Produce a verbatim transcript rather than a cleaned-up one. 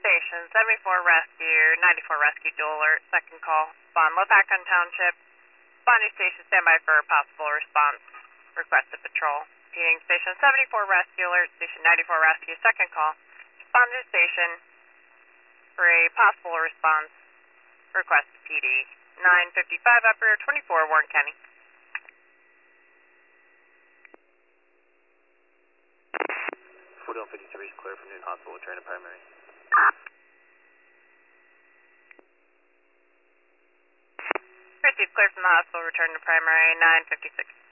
Station, seventy-four Rescue, ninety-four Rescue Dual Alert, second call. Spawn Lopakon Township. Bonding Station, standby for a possible response. Requested patrol. Heating Station, seventy-four Rescue Alert, Station ninety-four Rescue, second call. Bonding Station for a possible response. Requested P D. nine fifty-five Upper, twenty-four Warren County. forty-one fifty-three is clear from Newton Hospital, return to primary. Received clear from the hospital, return to primary, nine fifty-six.